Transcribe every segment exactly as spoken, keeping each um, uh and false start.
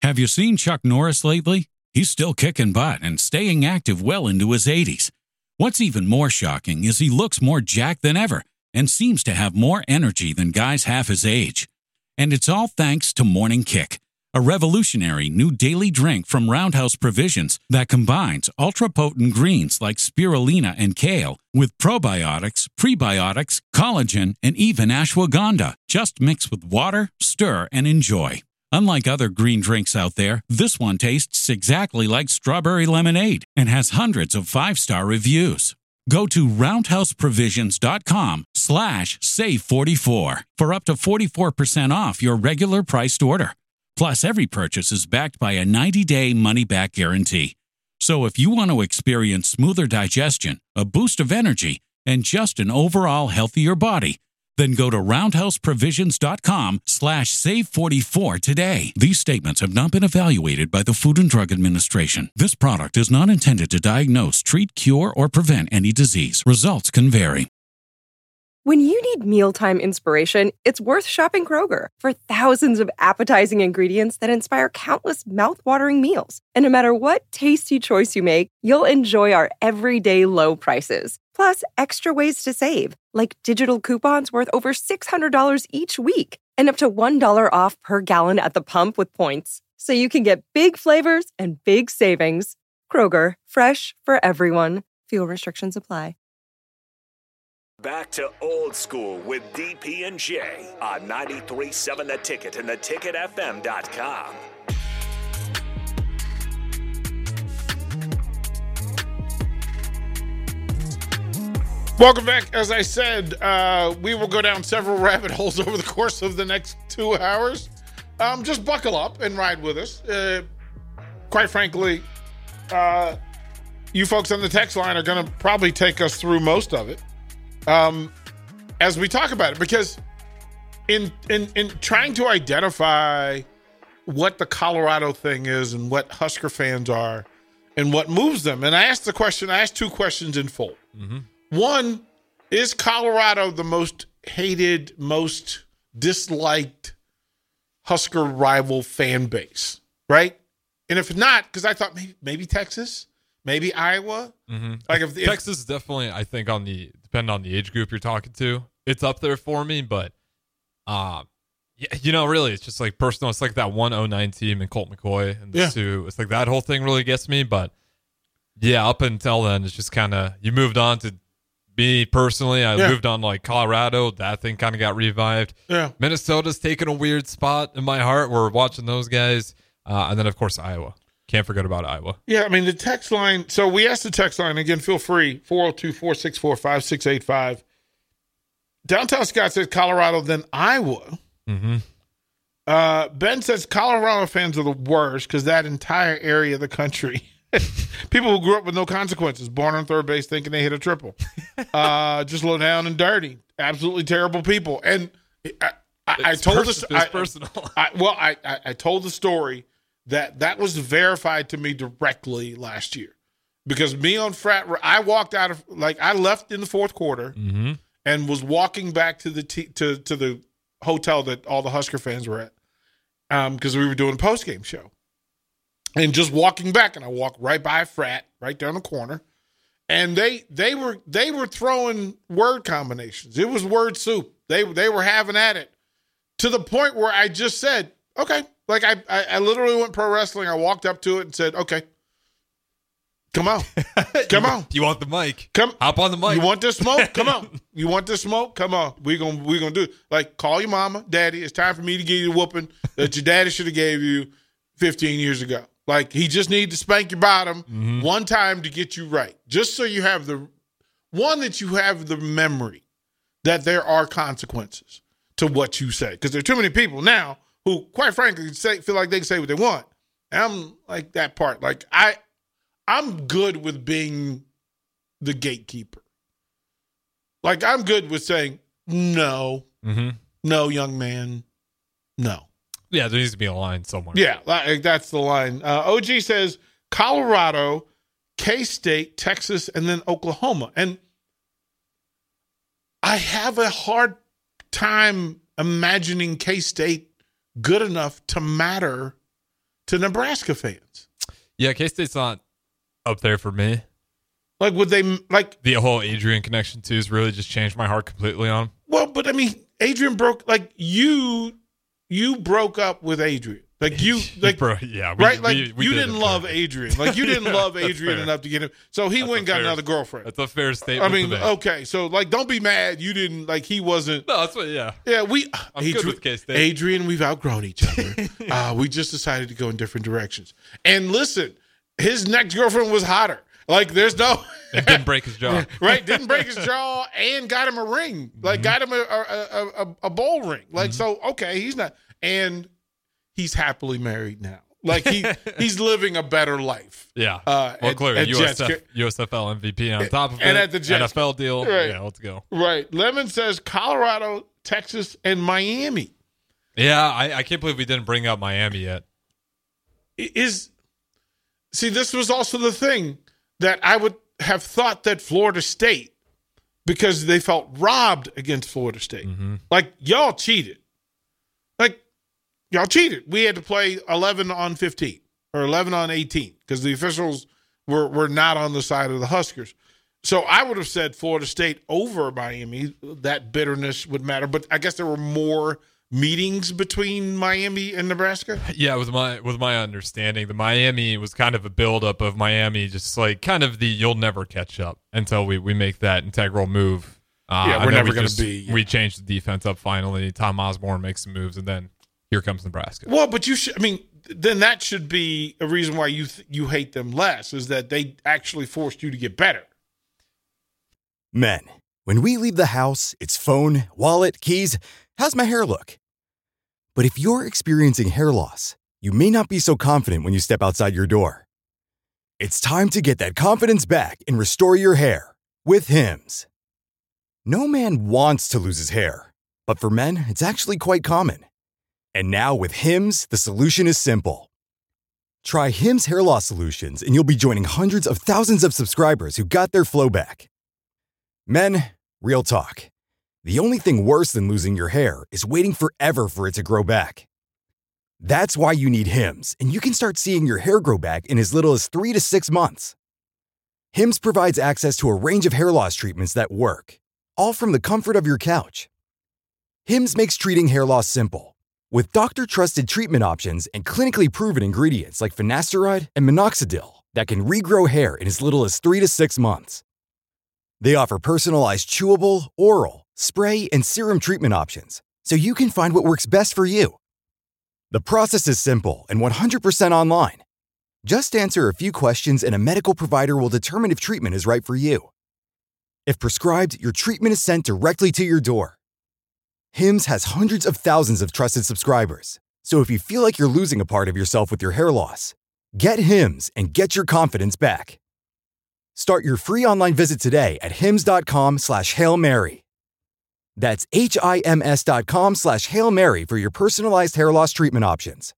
Have you seen Chuck Norris lately? He's still kicking butt and staying active well into his eighties. What's even more shocking is he looks more jacked than ever and seems to have more energy than guys half his age. And it's all thanks to Morning Kick, a revolutionary new daily drink from Roundhouse Provisions that combines ultra-potent greens like spirulina and kale with probiotics, prebiotics, collagen, and even ashwagandha. Just mix with water, stir, and enjoy. Unlike other green drinks out there, this one tastes exactly like strawberry lemonade and has hundreds of five-star reviews. Go to roundhouseprovisions.com slash save44 for up to forty-four percent off your regular priced order. Plus, every purchase is backed by a ninety-day money-back guarantee. So if you want to experience smoother digestion, a boost of energy, and just an overall healthier body, then go to roundhouseprovisions.com slash save44 today. These statements have not been evaluated by the Food and Drug Administration. This product is not intended to diagnose, treat, cure, or prevent any disease. Results can vary. When you need mealtime inspiration, it's worth shopping Kroger for thousands of appetizing ingredients that inspire countless mouth-watering meals. And no matter what tasty choice you make, you'll enjoy our everyday low prices. Plus, extra ways to save, like digital coupons worth over six hundred dollars each week and up to one dollar off per gallon at the pump with points. So you can get big flavors and big savings. Kroger, fresh for everyone. Fuel restrictions apply. Back to Old School with D P and J on ninety-three point seven The Ticket and the ticket f m dot com. Welcome back. As I said, uh, we will go down several rabbit holes over the course of the next two hours. Um, just buckle up and ride with us. Uh, quite frankly, uh, you folks on the text line are going to probably take us through most of it um, as we talk about it. Because in, in, in trying to identify what the Colorado thing is and what Husker fans are and what moves them, and I asked the question, I asked two questions in full. Mm-hmm. One, is Colorado the most hated, most disliked Husker rival fan base, right? And if not, because I thought maybe, maybe Texas, maybe Iowa. Mm-hmm. Like if, if Texas is definitely, I think, on the depending on the age group you're talking to, it's up there for me. But, uh, yeah, you know, really, it's just like personal. It's like that one oh nine team and Colt McCoy and the yeah. Sioux. It's like that whole thing really gets me. But yeah, up until then, it's just kind of you moved on to. Me personally, I yeah. moved on to like Colorado. That thing kind of got revived. Yeah. Minnesota's taken a weird spot in my heart. We're watching those guys. Uh, and then, of course, Iowa. Can't forget about Iowa. Yeah, I mean, the text line. So we asked the text line. Again, feel free. four oh two, four six four, five six eight five. Downtown Scott says Colorado, then Iowa. Mm-hmm. Uh, Ben says Colorado fans are the worst because that entire area of the country. People who grew up with no consequences, born on third base thinking they hit a triple. Uh, just low down and dirty. Absolutely terrible people. And I, I, I told pers- this. I, personal. I, well, I, I, I told the story that that was verified to me directly last year because me on frat, I walked out of like I left in the fourth quarter mm-hmm. and was walking back to the t- to to the hotel that all the Husker fans were at because um, we were doing a post game show. And just walking back, and I walked right by a frat, right down the corner, and they they were they were throwing word combinations. It was word soup. They they were having at it to the point where I just said, okay, like I I, I literally went pro wrestling. I walked up to it and said, okay, come on, come you, on. You want the mic? Come hop on the mic. You want this smoke? Come on. You want this smoke? Come on. We gonna we gonna do it. Like call your mama, daddy. It's time for me to give you the whooping that your daddy should have gave you fifteen years ago. Like, he just needs to spank your bottom mm-hmm. one time to get you right. Just so you have the – one, that you have the memory that there are consequences to what you say. Because there are too many people now who, quite frankly, say, feel like they can say what they want. And I'm like that part. Like, I, I'm good with being the gatekeeper. Like, I'm good with saying, no, mm-hmm. no, young man, no. Yeah, there needs to be a line somewhere. Yeah, like, that's the line. Uh, O G says Colorado, K-State, Texas, and then Oklahoma. And I have a hard time imagining K-State good enough to matter to Nebraska fans? Yeah, K-State's not up there for me. Like, would they, like... The whole Adrian connection, too, has really just changed my heart completely on him. Well, but, I mean, Adrian broke, like, you, you broke up with Adrian. Like, you, like... Bro, yeah, we, right? Like, we, we you did didn't love fair. Adrian. Like, you didn't love Adrian fair. enough to get him. So he that's went and got fair, another girlfriend. That's a fair statement. I mean, to make. okay. So, like, don't be mad. You didn't, like, he wasn't... No, that's what, yeah. Yeah, we... I'm Adrian, good with K-State. Adrian, we've outgrown each other. uh, we just decided to go in different directions. And listen, his next girlfriend was hotter. Like, there's no... It didn't break his jaw. Right? Didn't break his jaw and got him a ring. Like, mm-hmm. got him a, a, a, a bowl ring. Like, mm-hmm. so, okay, he's not... And he's happily married now. Like, he he's living a better life. Yeah. Uh, well, at, clearly, at U S F, U S F L M V P on top of and it. at the Jets. N F L deal. Right. Yeah, let's go. Right. Lemon says Colorado, Texas, and Miami. Yeah, I, I can't believe we didn't bring up Miami yet. Is See, this was also the thing that I would have thought that Florida State, because they felt robbed against Florida State. Mm-hmm. Like, y'all cheated. Like, y'all cheated. We had to play eleven on fifteen or eleven on eighteen because the officials were, were not on the side of the Huskers. So I would have said Florida State over Miami. That bitterness would matter. But I guess there were more meetings between Miami and Nebraska? Yeah, with my with my understanding, the Miami was kind of a buildup of Miami, just like kind of the you'll never catch up until we, we make that integral move. Uh, yeah, we're never going to be. Yeah. We changed the defense up finally. Tom Osborne makes some moves, and then here comes Nebraska. Well, but you should. I mean, then that should be a reason why you th- you hate them less, is that they actually forced you to get better. Men, when we leave the house, it's phone, wallet, keys. How's my hair look? But if you're experiencing hair loss, you may not be so confident when you step outside your door. It's time to get that confidence back and restore your hair with Hims. No man wants to lose his hair, but for men, it's actually quite common. And now with Hims, the solution is simple. Try Hims hair loss solutions and you'll be joining hundreds of thousands of subscribers who got their flow back. Men, real talk. The only thing worse than losing your hair is waiting forever for it to grow back. That's why you need Hims, and you can start seeing your hair grow back in as little as three to six months. Hims provides access to a range of hair loss treatments that work, all from the comfort of your couch. Hims makes treating hair loss simple, with doctor-trusted treatment options and clinically proven ingredients like finasteride and minoxidil that can regrow hair in as little as three to six months. They offer personalized chewable, oral, spray, and serum treatment options, so you can find what works best for you. The process is simple and one hundred percent online. Just answer a few questions and a medical provider will determine if treatment is right for you. If prescribed, your treatment is sent directly to your door. Hims has hundreds of thousands of trusted subscribers, so if you feel like you're losing a part of yourself with your hair loss, get Hims and get your confidence back. Start your free online visit today at hims.com slash Hail Mary. That's H-I-M-S dot com slash Hail Mary for your personalized hair loss treatment options.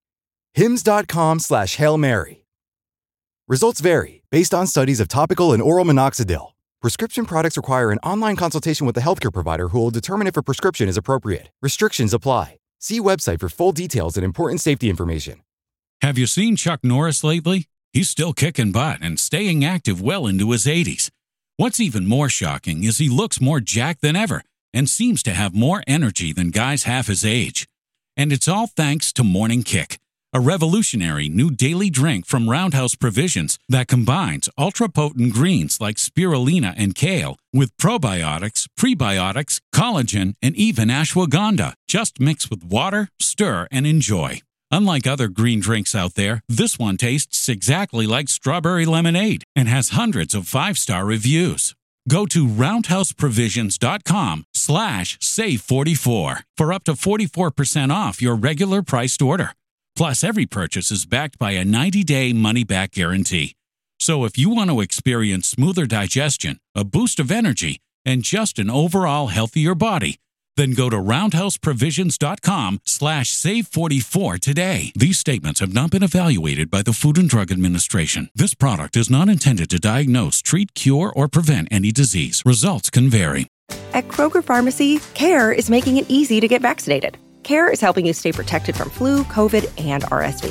Hims.com slash Hail Mary. Results vary based on studies of topical and oral minoxidil. Prescription products require an online consultation with a healthcare provider who will determine if a prescription is appropriate. Restrictions apply. See website for full details and important safety information. Have you seen Chuck Norris lately? He's still kicking butt and staying active well into his eighties. What's even more shocking is he looks more jacked than ever and seems to have more energy than guys half his age. And it's all thanks to Morning Kick, a revolutionary new daily drink from Roundhouse Provisions that combines ultra-potent greens like spirulina and kale with probiotics, prebiotics, collagen, and even ashwagandha. Just mix with water, stir, and enjoy. Unlike other green drinks out there, this one tastes exactly like strawberry lemonade and has hundreds of five-star reviews. Go to roundhouseprovisions.com slash save 44 for up to forty-four percent off your regular priced order. Plus, every purchase is backed by a ninety-day money-back guarantee. So if you want to experience smoother digestion, a boost of energy, and just an overall healthier body, then go to roundhouseprovisions.com slash save 44 today. These statements have not been evaluated by the Food and Drug Administration. This product is not intended to diagnose, treat, cure, or prevent any disease. Results can vary. At Kroger Pharmacy, CARE is making it easy to get vaccinated. CARE is helping you stay protected from flu, COVID, and R S V.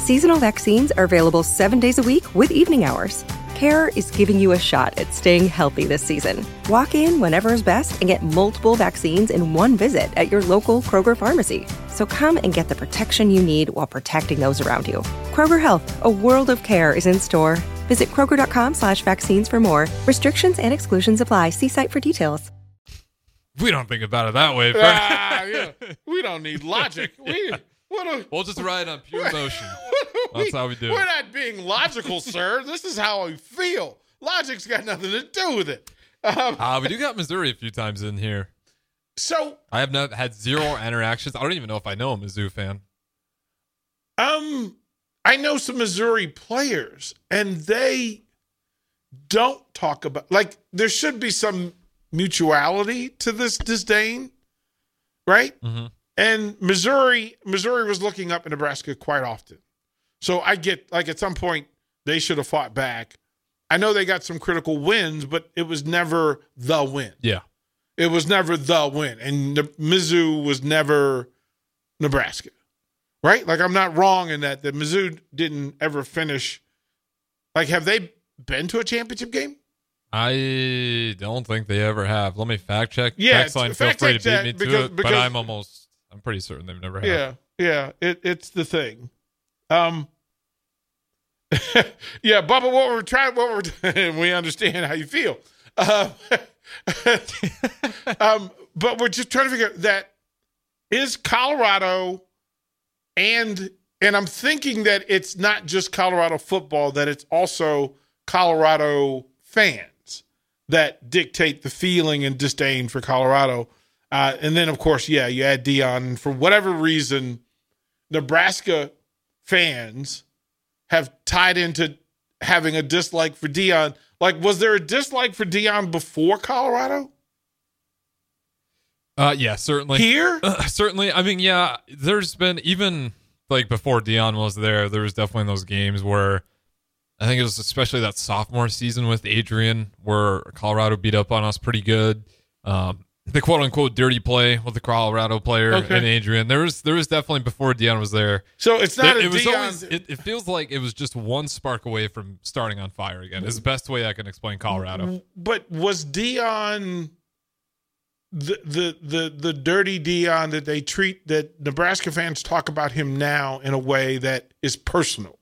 Seasonal vaccines are available seven days a week with evening hours. CARE is giving you a shot at staying healthy this season. Walk in whenever is best and get multiple vaccines in one visit at your local Kroger pharmacy. So come and get the protection you need while protecting those around you. Kroger Health, a world of care is in store. Visit Kroger.com slash vaccines for more. Restrictions and exclusions apply. See site for details. We don't think about it that way. Ah, yeah. We don't need logic. We, what a, We'll just ride on pure emotion. we, That's how we do it. We're not being logical, sir. This is how I feel. Logic's got nothing to do with it. Um, Uh, we do got Missouri a few times in here. so, I have not had zero interactions. I don't even know if I know a Mizzou fan. um, I know some Missouri players, and they don't talk about, like, there should be some mutuality to this disdain, right? Mm-hmm. And Missouri, Missouri was looking up at Nebraska quite often. So I get, like, at some point, they should have fought back. I know they got some critical wins, but it was never the win. Yeah. It was never the win. And the, Mizzou was never Nebraska, right? Like, I'm not wrong in that. That Mizzou didn't ever finish. Like, have they been to a championship game? I don't think they ever have. Let me fact check. Yeah, Text line, feel fact free to check beat that me to because- it, because- but I'm almost, I'm pretty certain they've never had. Yeah, yeah. It, it's the thing. Um, yeah, Bubba, what we're trying, what we're we understand how you feel. Uh, um, but we're just trying to figure out that is Colorado, and and I'm thinking that it's not just Colorado football, that it's also Colorado fans that dictate the feeling and disdain for Colorado. Uh, and then, of course, yeah, you add Deion. For whatever reason, Nebraska fans have tied into having a dislike for Deion. Like, was there a dislike for Deion before Colorado? Uh, yeah, certainly. Here? Uh, certainly. I mean, yeah, there's been, even like before Deion was there, there was definitely those games where I think it was especially that sophomore season with Adrian where Colorado beat up on us pretty good. Um, the quote unquote dirty play with the Colorado player Okay. and Adrian. There was there was definitely before Deion was there. So it's not it, a it was Deion. always it, it feels like it was just one spark away from starting on fire again. Is the best way I can explain Colorado. But was Deion the the the the dirty Deion that they treat, that Nebraska fans talk about him now in a way that is personal?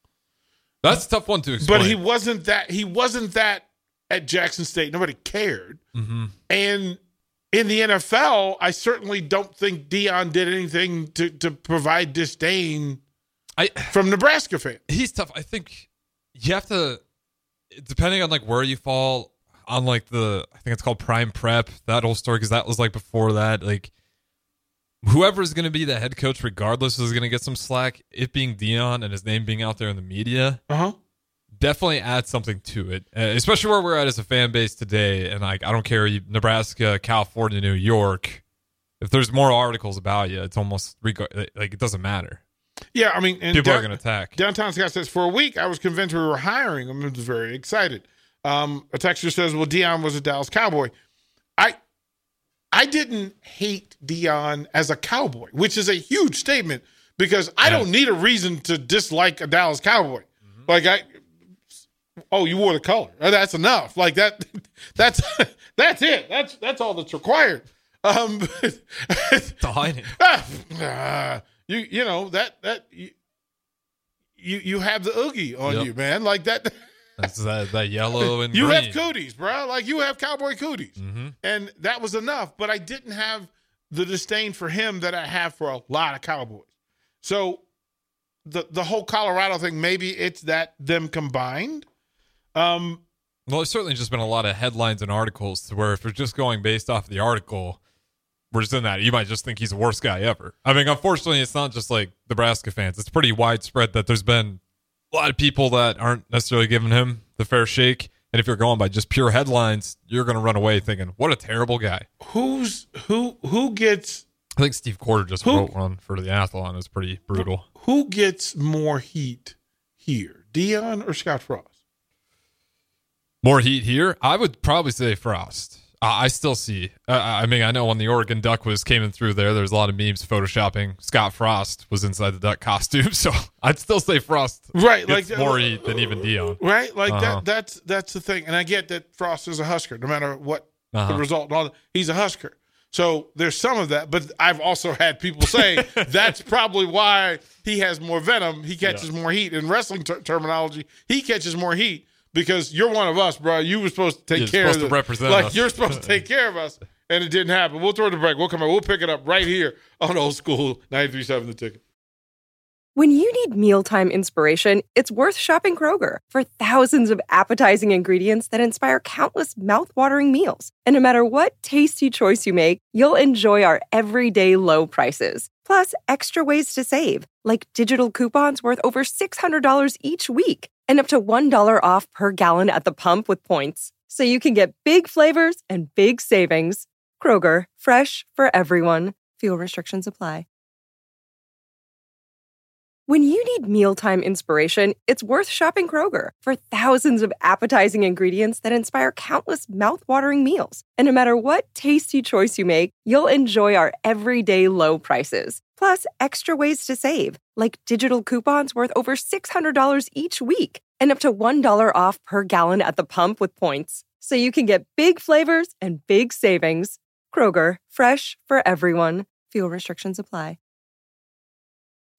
That's a tough one to explain. But he wasn't that. He wasn't that at Jackson State. Nobody cared. Mm-hmm. And in the N F L, I certainly don't think Deion did anything to, to provide disdain I from Nebraska fans. he's tough. I think you have to, depending on like where you fall on like the, I think it's called prime prep, that whole story, because that was like before that. Like whoever is going to be the head coach, regardless, is going to get some slack. It being Deion and his name being out there in the media, Uh huh. definitely adds something to it, uh, especially where we're at as a fan base today. And like, I don't care, you- Nebraska, California, New York. If there's more articles about you, it's almost reg- like it doesn't matter. Yeah, I mean, and People down- are going to attack. Downtown Scott says, for a week, I was convinced we were hiring him. I was very excited. Um, a texter says, well, Deion was a Dallas Cowboy. I I didn't hate Deion as a Cowboy, which is a huge statement because I Yeah. don't need a reason to dislike a Dallas Cowboy. Mm-hmm. Like, I, oh, you wore the color. That's enough. Like, that, that's that's it. That's that's all that's required. Um, Hiding. ah, you you know that that you you, you have the oogie on Yep. you, man. Like that. That's that, that yellow and You green. have cooties, bro. Like you have cowboy cooties, Mhm. and that was enough. But I didn't have the disdain for him that I have for a lot of Cowboys. So the the whole Colorado thing, maybe it's that them combined. Um, Well, there's certainly just been a lot of headlines and articles to where if you're just going based off the article, we're just in that, you might just think he's the worst guy ever. I mean, unfortunately, it's not just like Nebraska fans. It's pretty widespread that there's been a lot of people that aren't necessarily giving him the fair shake. And if you're going by just pure headlines, you're going to run away thinking, what a terrible guy. who's who? Who gets I think Steve Corder just Who- wrote one for the Athlon. It was pretty brutal. who gets more heat here, Deion or Scott Frost? More heat here? I would probably say Frost. Uh, I still see. Uh, I mean, I know when the Oregon Duck was came in through there, there's a lot of memes photoshopping. Scott Frost was inside the Duck costume, so I'd still say Frost right, gets like more uh, heat than even Dion. Right, like uh-huh. that. That's that's the thing, and I get that Frost is a Husker, no matter what uh-huh. the result. And all that, he's a Husker, so there's some of that. But I've also had people say that's probably why he has more venom. He catches yeah. more heat. In wrestling ter- terminology, he catches more heat. Because you're one of us, bro. You were supposed to take you're care supposed of to represent like us. You're supposed to take care of us, and it didn't happen. We'll throw the break. We'll come back. We'll pick it up right here on Old School ninety-three point seven The Ticket. When you need mealtime inspiration, it's worth shopping Kroger. For thousands of appetizing ingredients that inspire countless mouth-watering meals. And no matter what tasty choice you make, you'll enjoy our everyday low prices. Plus, extra ways to save, like digital coupons worth over six hundred dollars each week. And up to one dollar off per gallon at the pump with points. So you can get big flavors and big savings. Kroger, fresh for everyone. Fuel restrictions apply. When you need mealtime inspiration, it's worth shopping Kroger. For thousands of appetizing ingredients that inspire countless mouth-watering meals. And no matter what tasty choice you make, you'll enjoy our everyday low prices. Plus, extra ways to save, like digital coupons worth over six hundred dollars each week. And up to one dollar off per gallon at the pump with points. So you can get big flavors and big savings. Kroger, fresh for everyone. Fuel restrictions apply.